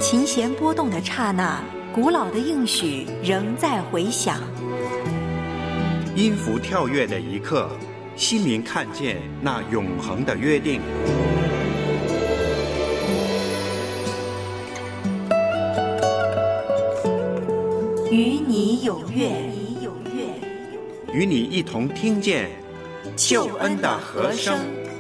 琴弦拨动的刹那，古老的应许仍在回响。 音符跳跃的一刻，心灵看见那永恒的约定。 与你有约， 与你一同听见救恩的和声。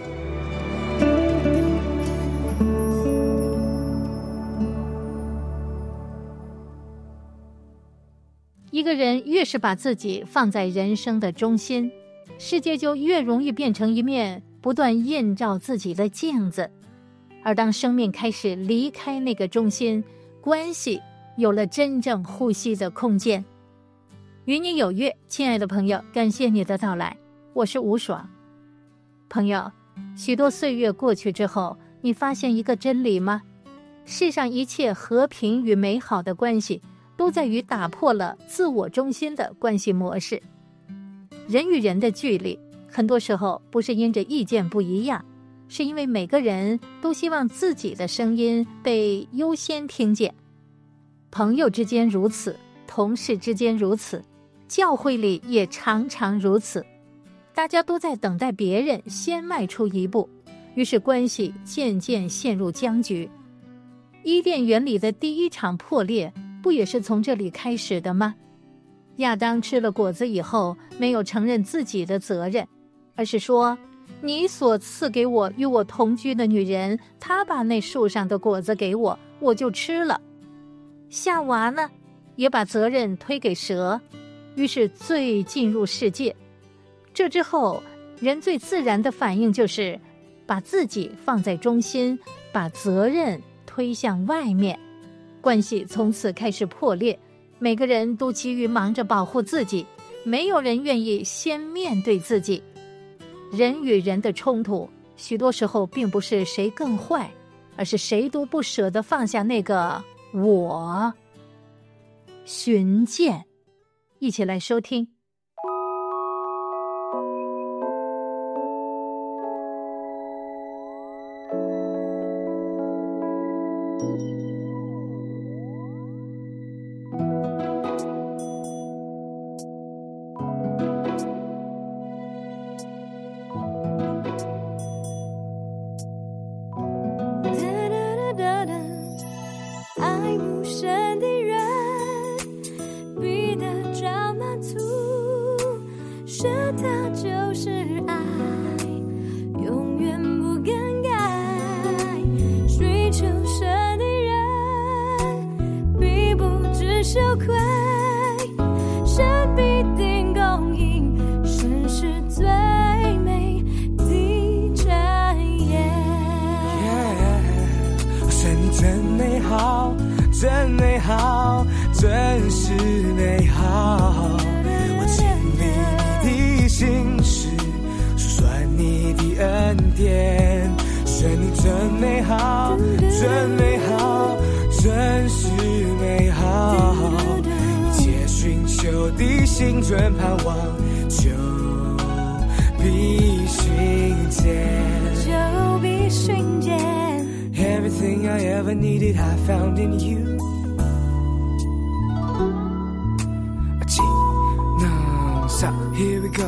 一个人越是把自己放在人生的中心，世界就越容易变成一面不断映照自己的镜子。而当生命开始离开那个中心，关系有了真正呼吸的空间。与你有约，亲爱的朋友，感谢你的到来，我是吴爽。朋友，许多岁月过去之后，你发现一个真理吗？世上一切和平与美好的关系都在于打破了自我中心的关系模式。人与人的距离，很多时候不是因着意见不一样，是因为每个人都希望自己的声音被优先听见。朋友之间如此，同事之间如此，教会里也常常如此。大家都在等待别人先迈出一步，于是关系渐渐陷入僵局。伊甸园里的第一场破裂，不也是从这里开始的吗？亚当吃了果子以后，没有承认自己的责任，而是说，你所赐给我与我同居的女人，她把那树上的果子给我，我就吃了。夏娃呢，也把责任推给蛇，于是罪进入世界。这之后，人最自然的反应就是把自己放在中心，把责任推向外面。关系从此开始破裂，每个人都急于忙着保护自己，没有人愿意先面对自己。人与人的冲突，许多时候并不是谁更坏，而是谁都不舍得放下那个我。寻见，一起来收听。 Everything I ever needed I found in you. 起那啥 Here we go.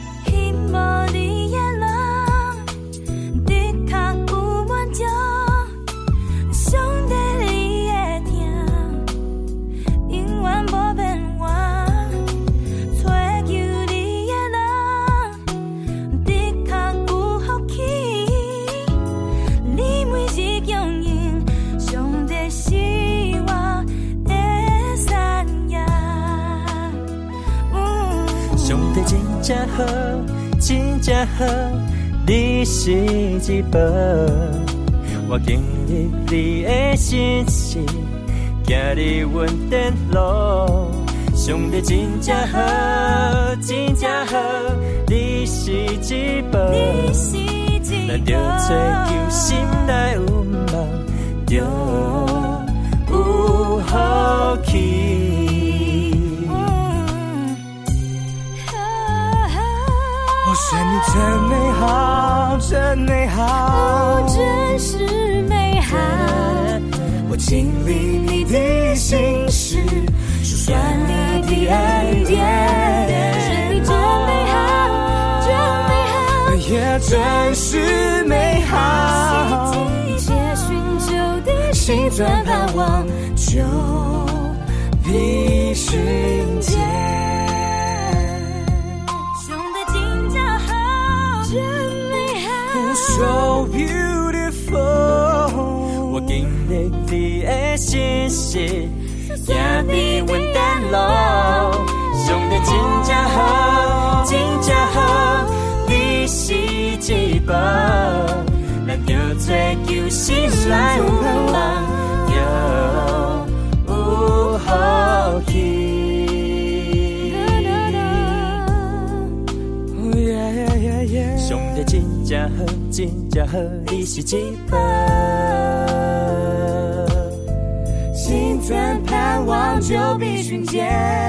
真好，真正好，你是一宝。我经历你的信实，行你稳定路。上帝真正好，真正好，你是一宝。咱着找求心内有梦，着有福气。 选你真美好，真美好， 真是美好。 我经历存盼望就必寻见。 上帝真正好，真美好 So beautiful， 我经历你的信息，行在阮等路。上帝真正好，真正好，你是至宝，咱就做救心来有望，就有福气。上帝真正好，真正好，你是至宝， 心存盼望就必寻见。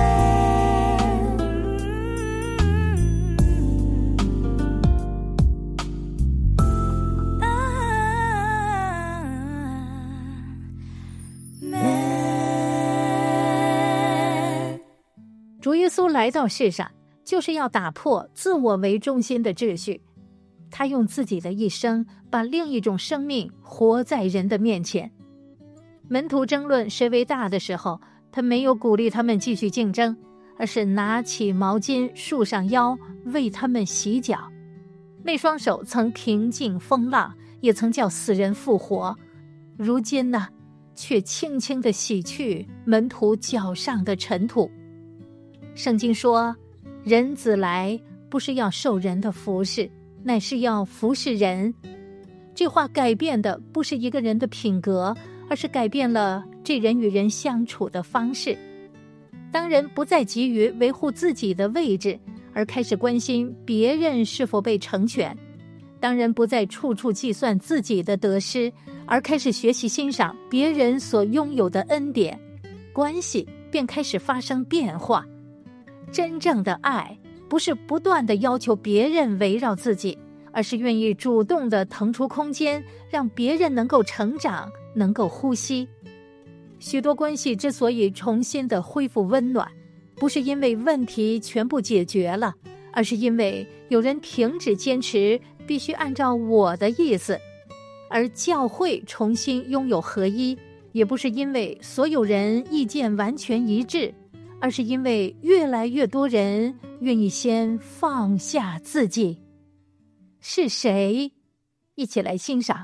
主耶稣来到世上，就是要打破自我为中心的秩序。他用自己的一生，把另一种生命活在人的面前。门徒争论谁为大的时候，他没有鼓励他们继续竞争，而是拿起毛巾束上腰，为他们洗脚。那双手曾平静风浪，也曾叫死人复活，如今呢，却轻轻地洗去门徒脚上的尘土。圣经说，人子来不是要受人的服侍，乃是要服侍人。这话改变的不是一个人的品格，而是改变了这人与人相处的方式。当人不再急于维护自己的位置，而开始关心别人是否被成全；当人不再处处计算自己的得失，而开始学习欣赏别人所拥有的恩典，关系便开始发生变化。真正的爱不是不断地要求别人围绕自己，而是愿意主动地腾出空间，让别人能够成长，能够呼吸。许多关系之所以重新的恢复温暖，不是因为问题全部解决了，而是因为有人停止坚持必须按照我的意思。而教会重新拥有合一，也不是因为所有人意见完全一致，而是因为越来越多人愿意先放下自己。是谁？一起来欣赏。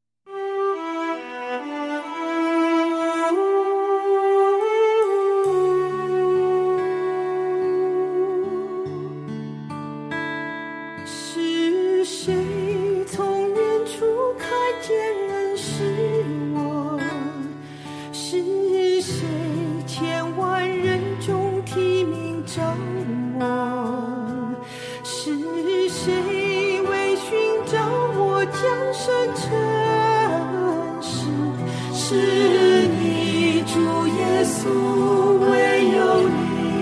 是谁从远处看见认识我？是谁千万人中提名找我？是谁为寻找我降生成世？是你主耶稣，唯有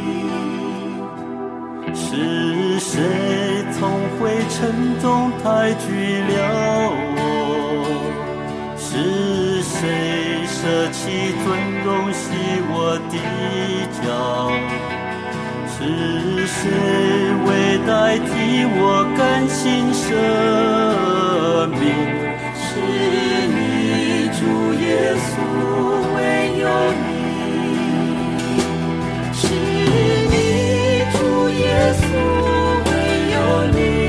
你。 是谁从灰尘中抬举了我？是谁舍弃尊荣洗我的脚？是谁为代替我甘心舍命？ 是你主耶稣，唯有你。是你主耶稣，唯有你。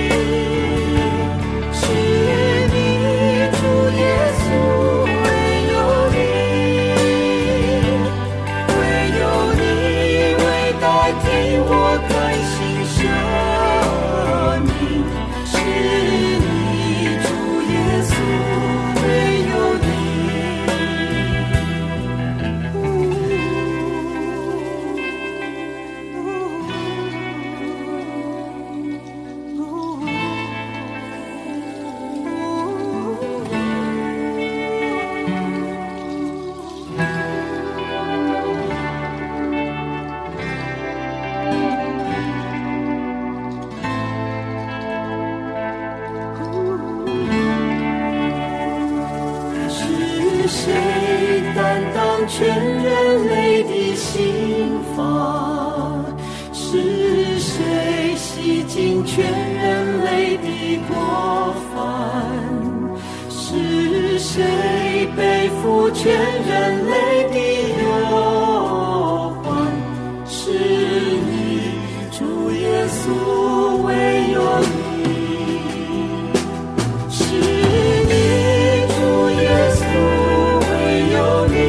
是你主耶稣，唯有你。唯有你为代替我甘心舍命。是你主耶稣，唯有你。是谁担当全人类的刑罚？是谁洗净全人类的过犯？是谁背负全人类的忧患，是你，主耶稣，唯有你，是你，主耶稣，唯有你，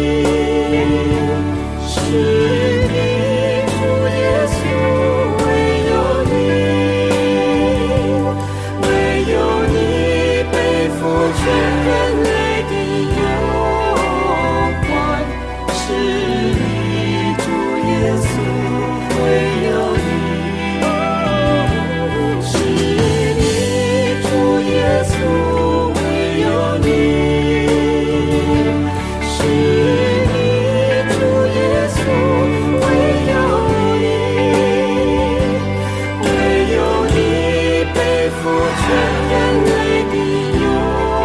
是全人类的忧患，是你，主耶稣，唯有你，是你，主耶稣，唯有你，是你，主耶稣，唯有你，唯有你背负全人类的忧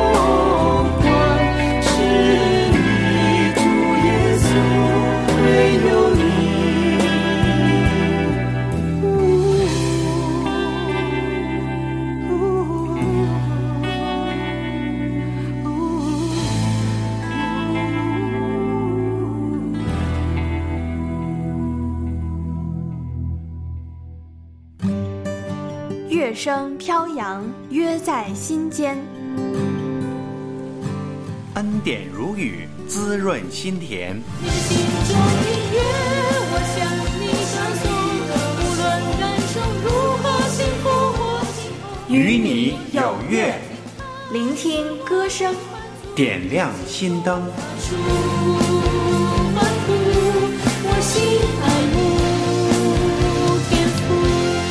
乐声飘扬，约在心间。 恩典如雨，滋润心田。 你心中的乐，我向你唱颂，无论人生如何幸福或幸福， 与你有约， 聆听歌声， 点亮心灯。 我心爱慕天父。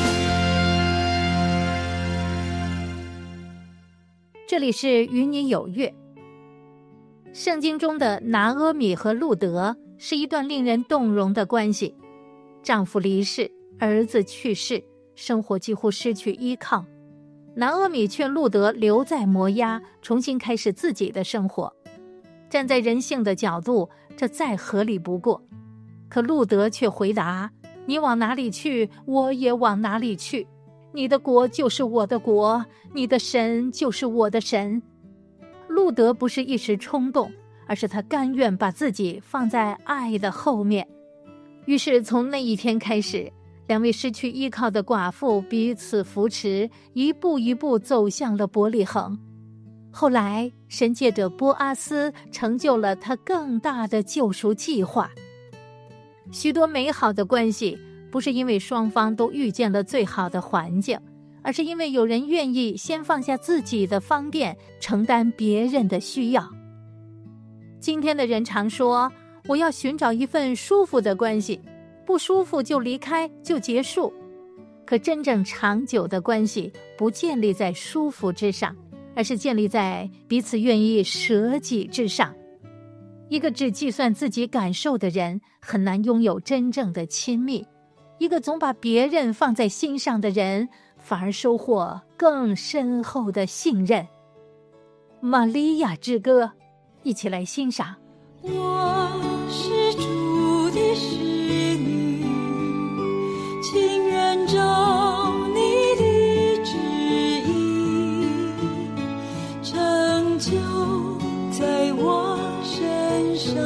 这里是与你有约。圣经中的拿阿米和路德是一段令人动容的关系。丈夫离世，儿子去世，生活几乎失去依靠。拿阿米劝路德留在摩押，重新开始自己的生活。站在人性的角度，这再合理不过。可路德却回答：你往哪里去，我也往哪里去。你的国就是我的国，你的神就是我的神。路德不是一时冲动，而是他甘愿把自己放在爱的后面。于是从那一天开始，两位失去依靠的寡妇彼此扶持，一步一步走向了伯利恒。后来神借着波阿斯成就了他更大的救赎计划。许多美好的关系不是因为双方都遇见了最好的环境，而是因为有人愿意先放下自己的方便，承担别人的需要。今天的人常说，我要寻找一份舒服的关系，不舒服就离开，就结束。可真正长久的关系不建立在舒服之上，而是建立在彼此愿意舍己之上。一个只计算自己感受的人，很难拥有真正的亲密。一个总把别人放在心上的人，反而收获更深厚的信任。玛利亚之歌，一起来欣赏。 我是主的使女，情愿照你的旨意，成就在我身上，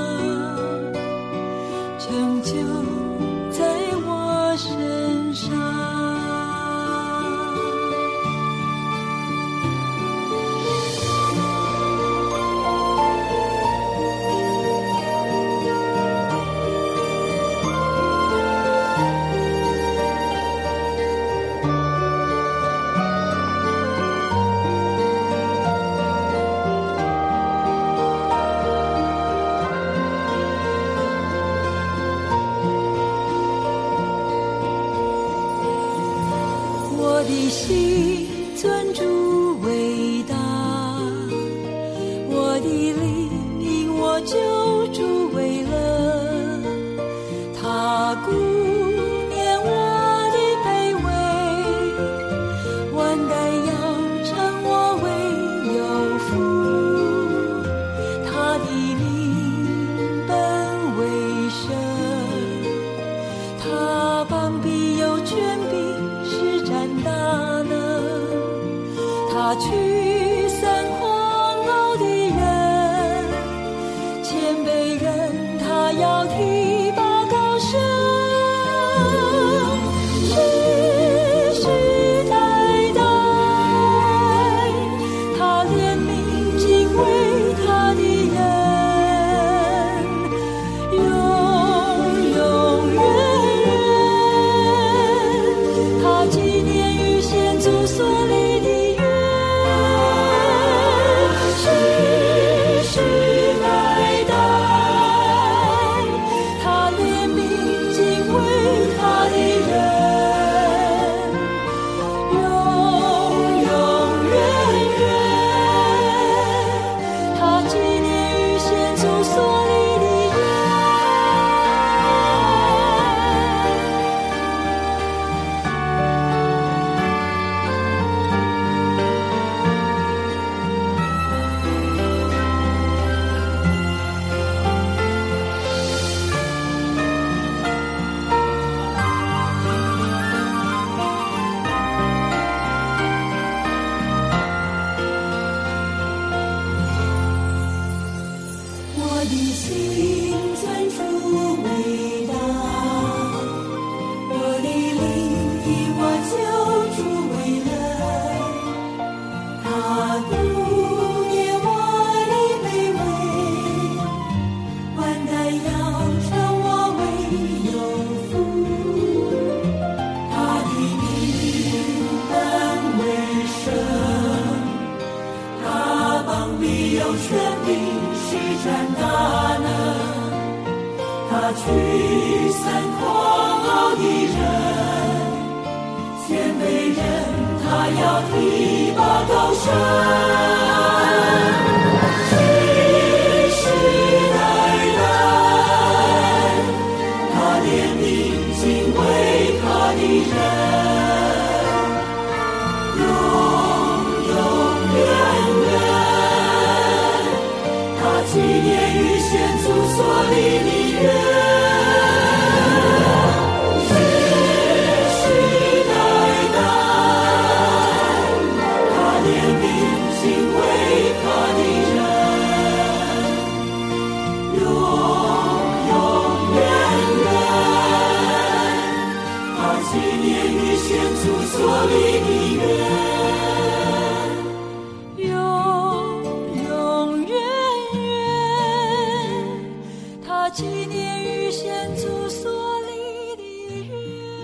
成就在我身上。我的心尊主伟大，我的灵因我救主为乐，他顾念我的卑微，万代要称我为有福，他的名本为圣，他膀臂有权柄，施展大能，他驱散狂傲的人， 的心尊主伟大，我的灵以我救主为乐，他顾念我的卑微，万代要称我为有福，他的名本为圣，他膀臂有权柄，施展大能，他驱散狂傲的人，谦卑人他要提拔高升，世世代代他怜悯敬畏他的人，永永远远他纪念与先祖所立的约，世世代代他怜悯敬畏他的人，永永远远他纪念与先祖所立的约。纪念与先祖所立的约。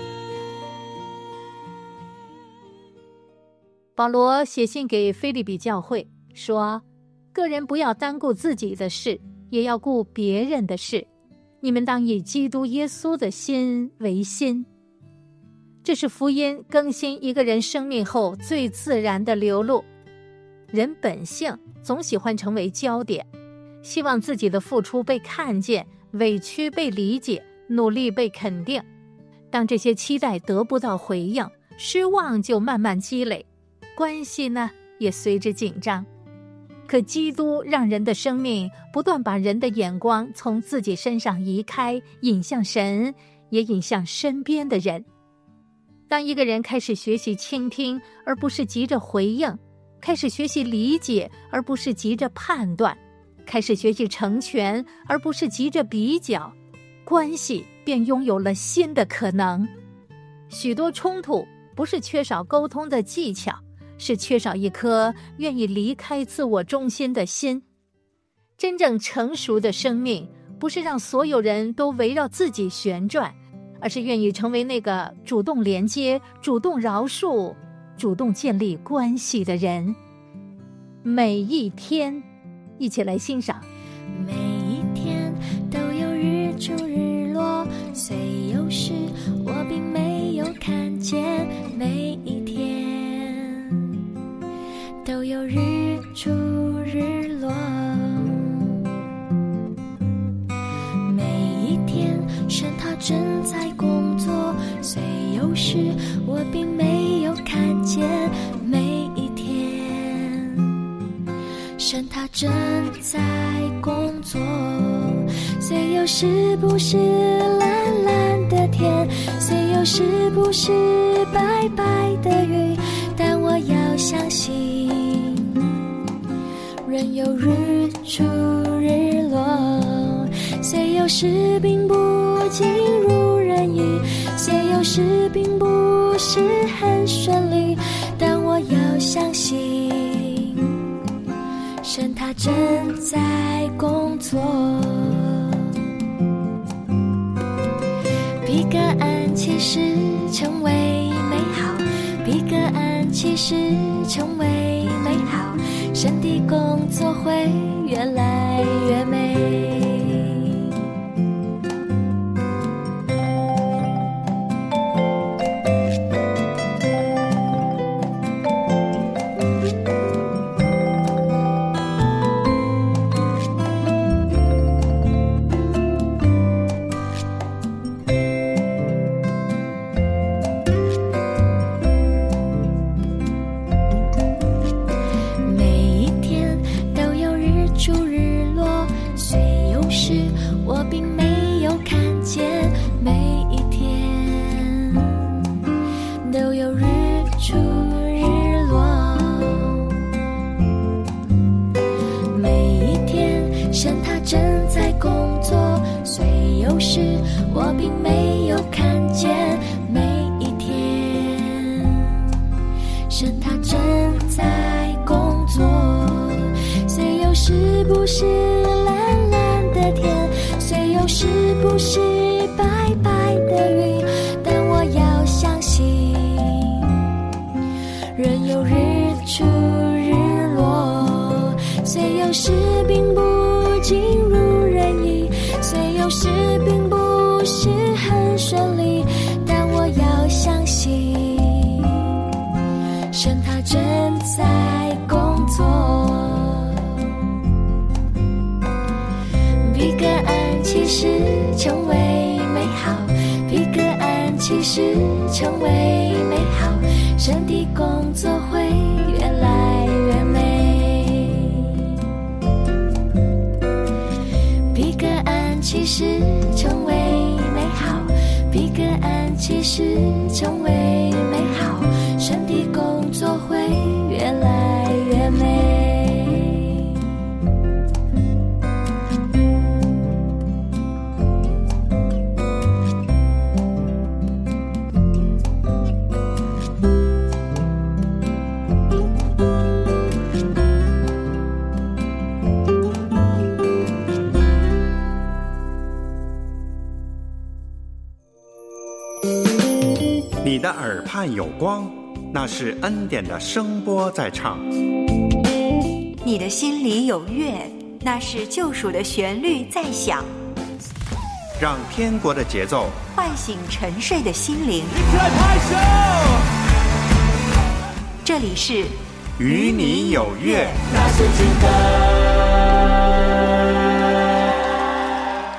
保罗写信给腓立比教会说，个人不要单顾自己的事，也要顾别人的事，你们当以基督耶稣的心为心。这是福音更新一个人生命后最自然的流露。人本性总喜欢成为焦点，希望自己的付出被看见，委屈被理解，努力被肯定。当这些期待得不到回应，失望就慢慢积累，关系呢也随之紧张。可基督让人的生命不断把人的眼光从自己身上移开，引向神，也引向身边的人。当一个人开始学习倾听，而不是急着回应，开始学习理解，而不是急着判断，开始学习成全，而不是急着比较，关系便拥有了新的可能。许多冲突不是缺少沟通的技巧，是缺少一颗愿意离开自我中心的心。真正成熟的生命，不是让所有人都围绕自己旋转，而是愿意成为那个主动连接、主动饶恕、主动建立关系的人。每一天，一起来欣赏。 每一天都有日出日落，虽有时我并没有看见。每一天都有日出日落，每一天神他正在工作，虽有时我并没有看见。每一天神他正在工作，虽有时不是蓝蓝的天，虽有时不是白白的云，但我要相信仍有日出日落。虽有时并不尽如人意，虽有时并不是很顺利，但我要相信神他正在工作。比个案其实成为美好，比个案其实成为美好，神的工作会越来越美。 有是不是蓝蓝的天，虽有是不是白白的云，但我要相信，人有日出日落，虽有时并不尽如人意，虽有时并不是很顺利，但我要相信，神他正在工作。比个案其实成为美好，比个案其实成为美好，神的工作会越来越美。比个案其实成为美好，比个案其实成为美好，神的工作会越来越美。 你的耳畔有光，那是恩典的声波在唱； 你的心里有乐，那是救赎的旋律在响。 让天国的节奏唤醒沉睡的心灵。 一起来拍手！ 这里是与你有约， 那是真的。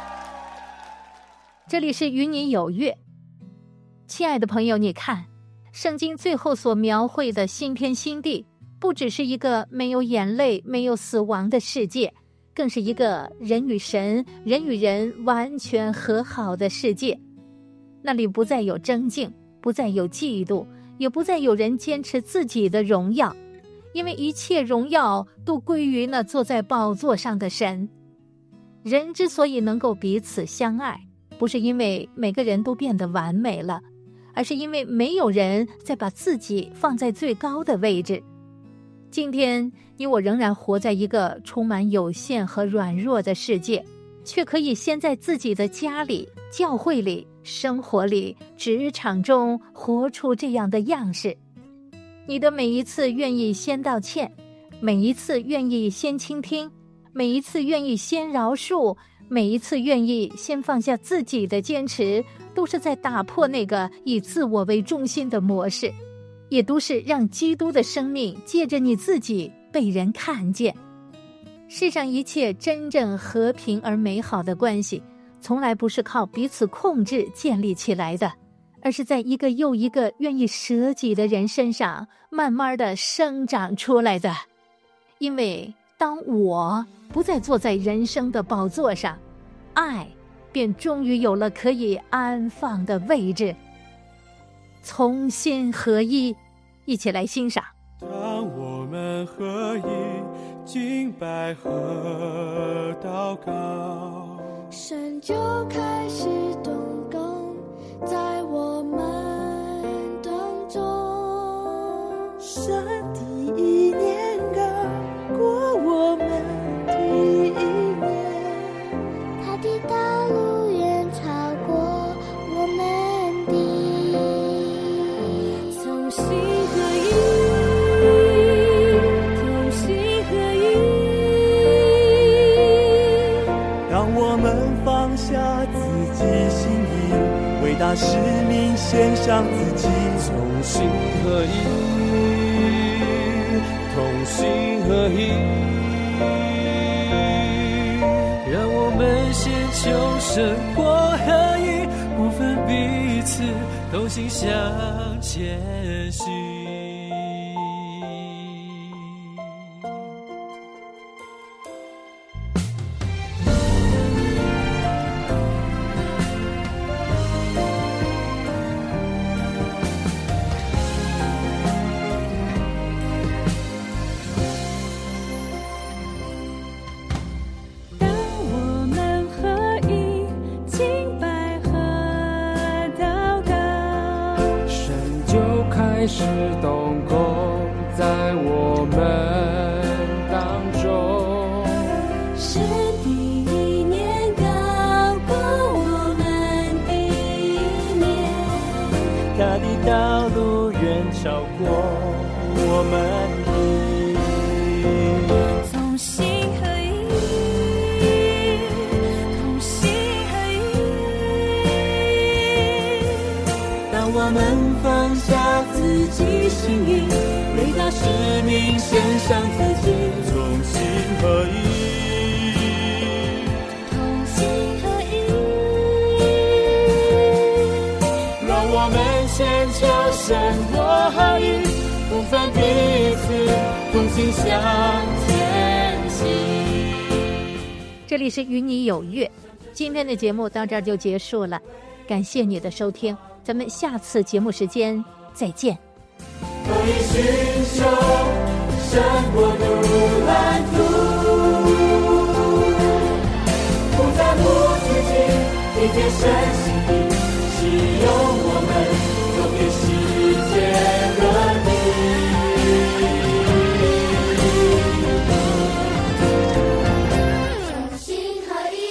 这里是与你有约。亲爱的朋友，你看，圣经最后所描绘的新天新地，不只是一个没有眼泪、没有死亡的世界，更是一个人与神、人与人完全和好的世界。那里不再有争竞，不再有嫉妒，也不再有人坚持自己的荣耀，因为一切荣耀都归于那坐在宝座上的神。人之所以能够彼此相爱，不是因为每个人都变得完美了，而是因为没有人再把自己放在最高的位置。今天你我仍然活在一个充满有限和软弱的世界，却可以先在自己的家里、教会里、生活里、职场中活出这样的样式。你的每一次愿意先道歉，每一次愿意先倾听，每一次愿意先饶恕，每一次愿意先放下自己的坚持，都是在打破那个以自我为中心的模式，也都是让基督的生命借着你自己被人看见。世上一切真正和平而美好的关系，从来不是靠彼此控制建立起来的，而是在一个又一个愿意舍己的人身上慢慢的生长出来的。因为当我不再坐在人生的宝座上，爱便终于有了可以安放的位置。从心合一，一起来欣赏。 当我们合一，敬拜和祷告， 神就开始动工在我们当中， 神的意念高过我们的意念， 他的道路远超过我们的。 同心合一，同心合一。 当我们放下自己心意，为大使命献上自己，同心合一，同心合一。让我们先求神国合一，不分彼此，同心向前行。 当我们合一，敬拜和祷告， 神就开始动工在我们当中。 神的意念高过我们的意念， 他的道路远超过我们的。 同心合一，同心合一。当我们放下自己心意，为大使命献上自己， 同心合一， 同心合一。 让我们先求神国合一，不分彼此，同心向前行。 这里是与你有约，今天的节目到这儿就结束了，感谢你的收听，咱们下次节目时间再见。 可以寻求神国度蓝图，不在乎自己，理解神心意，使用我们走遍世界各地。 同心合一，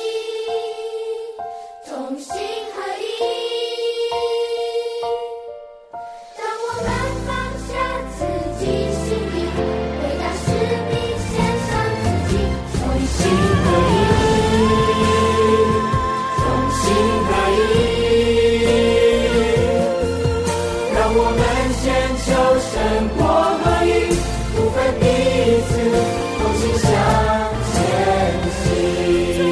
同心合一。当我们放下自己心意，为大使命献上自己，同心合一， 同心合一，让我们先求神国合一，不分彼此，同心向前行。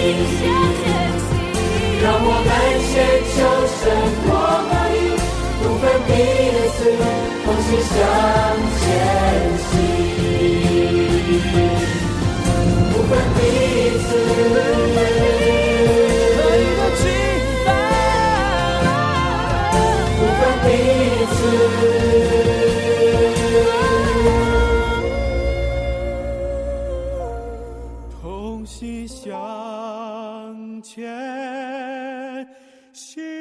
让我们先求神国合一，不分彼此，同心向前行。不分彼此，可以的期待，不分彼此。同心向前行。